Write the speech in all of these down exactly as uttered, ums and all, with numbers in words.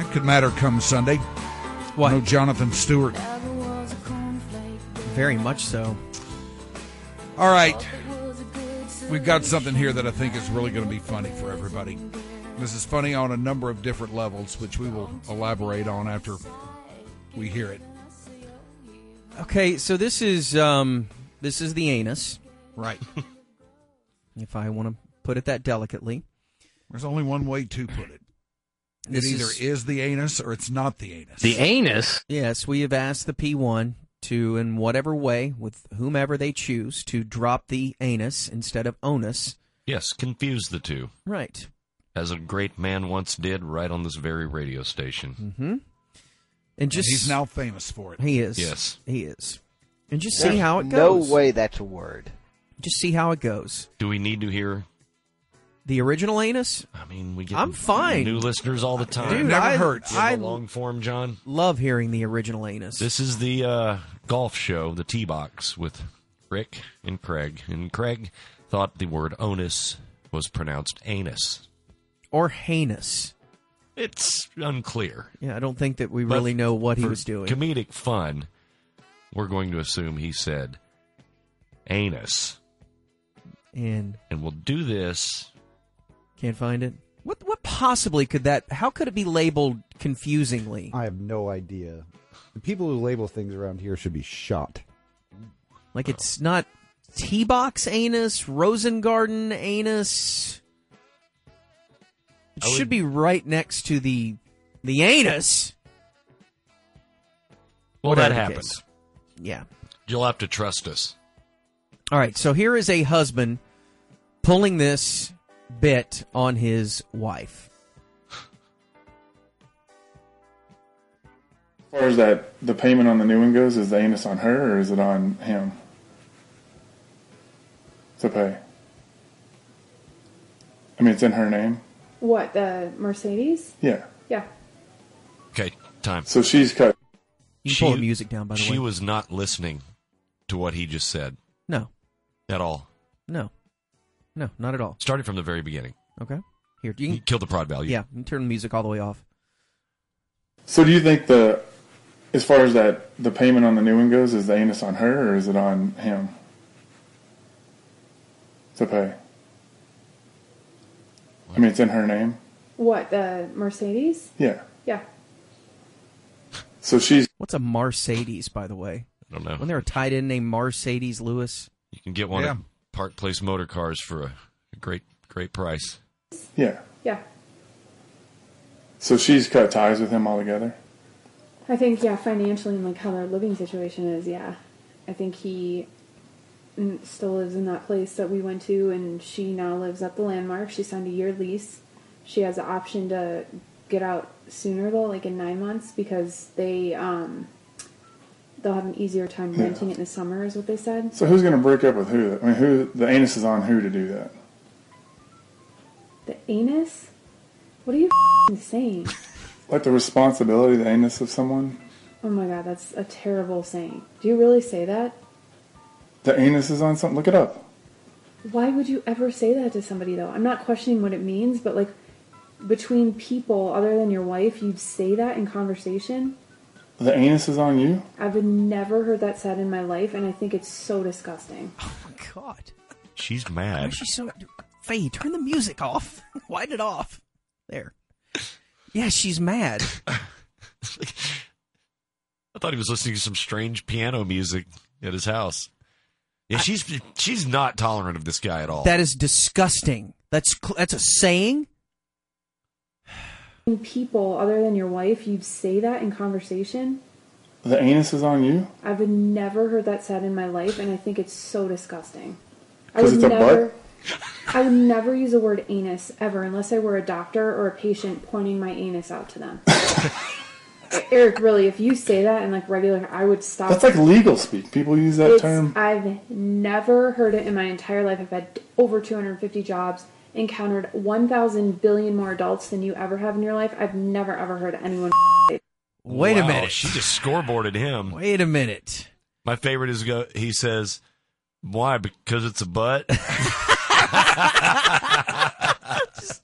could matter come Sunday. What? No Jonathan Stewart. Very much so. All right. We've got something here that I think is really going to be funny for everybody. This is funny on a number of different levels, which we will elaborate on after we hear it. Okay, so this is um, this is the anus. Right. If I want to put it that delicately. There's only one way to put it. It This either is- is the anus or it's not the anus. The anus? Yes, we have asked the P one to, in whatever way, with whomever they choose, to drop the anus instead of onus. Yes, confuse the two. Right. As a great man once did right on this very radio station. Mm-hmm. And just He's now famous for it. He is. Yes. He is. And just There's see how it no goes. way that's a word. Just see how it goes. Do we need to hear? The original anus? I mean, we get I'm fine. new listeners all the time. Dude, never I, hurts. You have I the long form, John. love hearing the original anus. This is the uh, golf show, the Tee Box, with Rick and Craig. And Craig thought the word onus was pronounced anus. Or heinous. It's unclear. Yeah, I don't think that we But really know what he for was doing. Comedic fun, we're going to assume he said anus. and And we'll do this. can't find it. What what possibly could that, how could it be labeled confusingly? I have no idea. The people who label things around here should be shot. Like it's not T-box anus, Rosengarten anus. It I would- should be right next to the the anus. Well, Whatever that the happened. case. Yeah. You'll have to trust us. All right, so here is a husband pulling this bit on his wife. As far as that, the payment on the new one goes, is the anus on her or is it on him to pay? I mean, it's in her name. What, the Mercedes? Yeah. Yeah. Okay, time. So she's cut. You can pull the music down, by the she way. was not listening to what he just said No, at all. no, no, not at all. Started from the very beginning. Okay, here you He can. killed the prod value. Yeah, you can turn the music all the way off. So do you think the, as far as that, the payment on the new one goes, is the anus on her or is it on him to pay? I mean, it's in her name. What, the Mercedes? Yeah. Yeah. So she's. What's a Mercedes, by the way? I don't know. Wasn't there a tight end named Mercedes Lewis? You can get one Yeah. at Park Place Motor Cars for a great, great price. Yeah. Yeah. So she's cut ties with him altogether. I think, yeah, financially and like how their living situation is, yeah. I think he mm, still lives in that place that we went to, and she now lives at the Landmark. She signed a year lease. She has the option to get out sooner, though, like in nine months, because they, um, they'll have an easier time Yeah. renting it in the summer, is what they said. So who's going to break up with who? I mean, who, the anus is on who to do that? The anus? What are you f***ing saying? Like the responsibility, the anus of someone? Oh my god, that's a terrible saying. Do you really say that? The anus is on something? Look it up. Why would you ever say that to somebody, though? I'm not questioning what it means, but like, between people other than your wife, you'd say that in conversation? The anus is on you? I've never heard that said in my life, and I think it's so disgusting. Oh my god! She's Why mad. is she so? Faye, turn the music off. Wind it off. There. Yeah, she's mad. I thought he was listening to some strange piano music at his house. Yeah, she's she's not tolerant of this guy at all. That is disgusting. That's cl- that's a saying. Between people other than your wife, you'd say that in conversation? The anus is on you? I've never heard that said in my life, and I think it's so disgusting. I 'Cause would it's a never, butt? I would never use the word anus ever, unless I were a doctor or a patient pointing my anus out to them. Eric, really, if you say that in like regular, I would stop. That's like legal speak. People use that It's, term. I've never heard it in my entire life. I've had over two hundred fifty jobs, encountered one thousand billion more adults than you ever have in your life. I've never ever heard anyone say. Wait a Wow, minute. She just scoreboarded him. Wait a minute. My favorite is go. He says, "Why? Because it's a butt."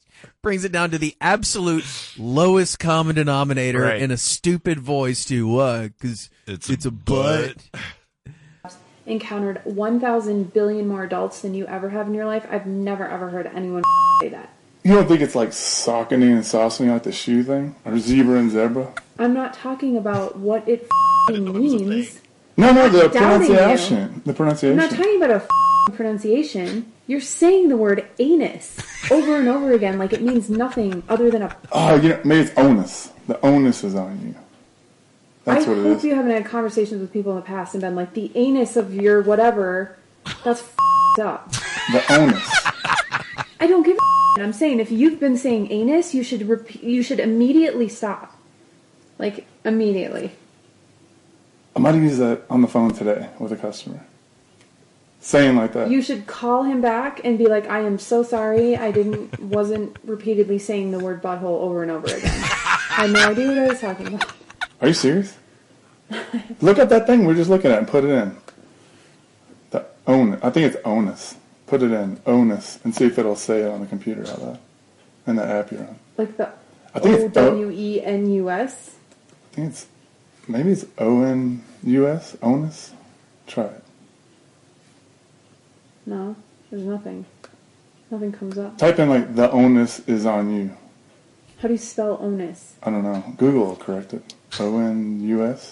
brings it down to the absolute lowest common denominator Right. in a stupid voice too. Why? Because It's it's, a a butt. Encountered one thousand billion more adults than you ever have in your life. I've never ever heard anyone say that. You don't think it's like Saucony and Saucony, like the shoe thing? Or zebra and zebra? I'm not talking about what it means. No, no, the doubting pronunciation. The I'm pronunciation. not talking about a pronunciation. You're saying the word anus over and over again like it means nothing other than a... Oh, you know, maybe it's onus. The onus is on you. That's I what it hope is. you haven't had conversations with people in the past and been like, the anus of your whatever, that's f***ed up. The onus. I don't give a I'm saying if you've been saying anus, you should repeat, you should immediately stop. Like, immediately. I might have used that on the phone today with a customer. Saying like that. You should call him back and be like, I am so sorry, I didn't, wasn't repeatedly saying the word butthole over and over again. I had no idea what I was talking about. Are you serious? Look at that thing we're just looking at and put it in. The on. I think it's onus. Put it in onus and see if it'll say it on the computer out loud. In the app you're on. Like the I think O it's W E N U S? I think it's maybe it's O N U S onus. Try it. No, there's nothing. Nothing comes up. Type in like the onus is on you. How do you spell onus? I don't know. Google will correct it. O N U S.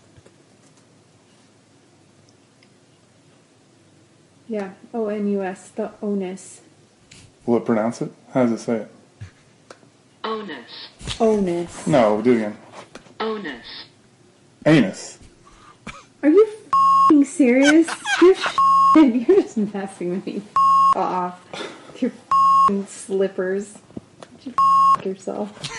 Yeah, O N U S, the onus. Will it pronounce it? How does it say it? Onus. Onus. No, do it again. Onus. Anus. Are you f***ing serious? You're f***ing, you're just messing with me. F*** off. With your f***ing slippers. You f*** yourself.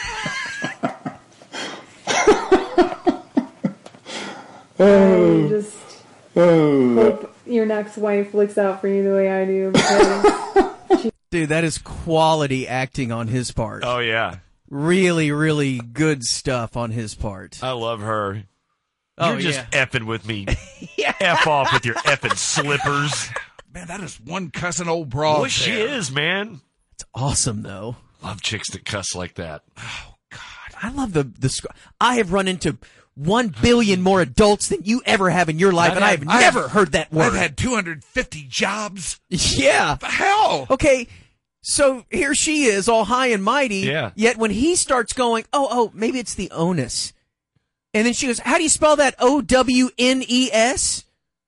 I just Oh, hope your next wife looks out for you the way I do. Because Dude, that is quality acting on his part. Oh, yeah. Really, really good stuff on his part. I love her. Oh, You're just yeah. effing with me. F off with your effing slippers. Man, that is one cussing old broad. Boy, she there. is, man. It's awesome, though. Love chicks that cuss like that. I love the the. sc- I have run into one billion more adults than you ever have in your life, I've and I had- have I never have- heard that word. I've had two hundred fifty jobs. Yeah. The hell? Okay. So here she is, all high and mighty. Yeah. Yet when he starts going, oh, oh, maybe it's the onus. And then she goes, how do you spell that? O W N E S?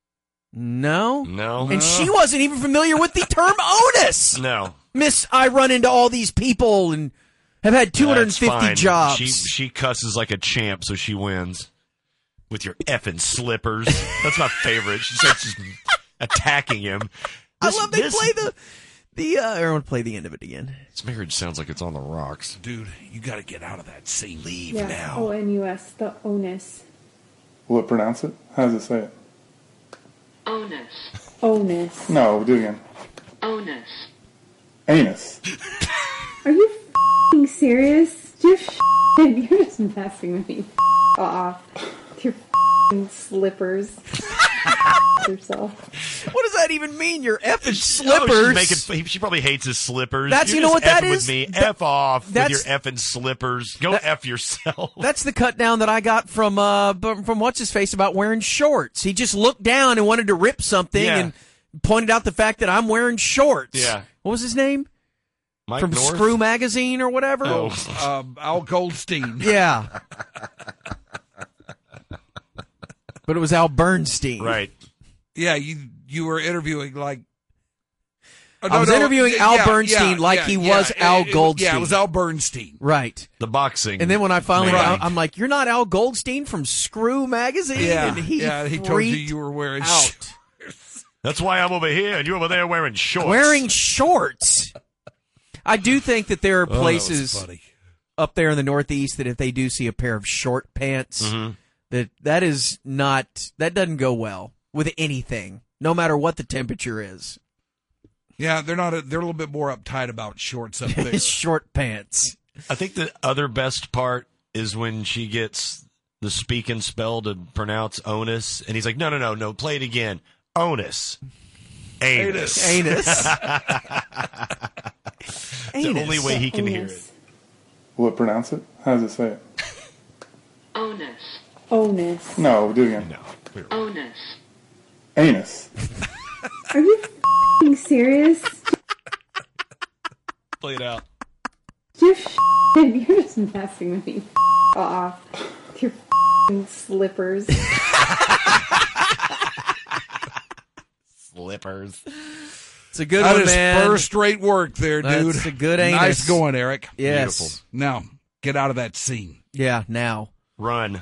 No. No. And she wasn't even familiar with the term onus. No. Miss, I run into all these people and have had two hundred fifty That's fine. jobs. She, she cusses like a champ, so she wins. With your effing slippers. That's my favorite. She starts just attacking him. I This- love they this- play the, the, uh, I want to play the end of it again. This marriage sounds like it's on the rocks. Dude, you got to get out of that scene. Leave yeah, now. O N U S, the onus. will it pronounce it? How does it say it? Onus. Onus. No, do it again. Onus. Anus. Are you f***ing serious? You're f***ing, you're just messing with me. F*** off. With your f***ing slippers. F*** yourself. What does that even mean? Your effing Oh, she's slippers. making, she probably hates his slippers. That's- You're you know just what that effing is? With me. That- F off with that's- your effing slippers. Go That- F yourself. That's the cut down that I got from uh b- from what's his face about wearing shorts. He just looked down and wanted to rip something Yeah. and pointed out the fact that I'm wearing shorts. Yeah. What was his name? Mike From North? Screw Magazine or whatever? Oh. Um, Al Goldstein. Yeah. But it was Al Bernstein. Right. Yeah, you you were interviewing like. Oh, I was interviewing Al Bernstein like he was it- Al it- Goldstein. Yeah, it was Al Bernstein. Right. The boxing. And then when I finally, Right. I, I'm like, "You're not Al Goldstein from Screw Magazine?" Yeah, and he yeah. He told you freaked you were wearing out. That's why I'm over here and you're over there wearing shorts. Wearing shorts. I do think that there are Oh, that was places funny. up there in the Northeast that if they do see a pair of short pants, Mhm. that that is not that doesn't go well with anything, no matter what the temperature is. Yeah, they're not. A, they're a little bit more uptight about shorts up there. Short pants. I think the other best part is when she gets the speaking spell to pronounce onus, and he's like, no, no, no, no, play it again. Onus. Anus. Anus. the Anus. only way he can hear it. Onus. Will it pronounce it? How does it say it? Onus. Onus. No, do it again. No. we're- Onus. Anus. Are you f***ing serious? Play it out. You're f***ing, you're just messing with me. F- off. With your f***ing slippers. Slippers. It's a good That one, is man. first-rate work there, dude. That's a good anus. Nice going, Eric. Yes. Beautiful. Now, get out of that scene. Yeah, now. Run.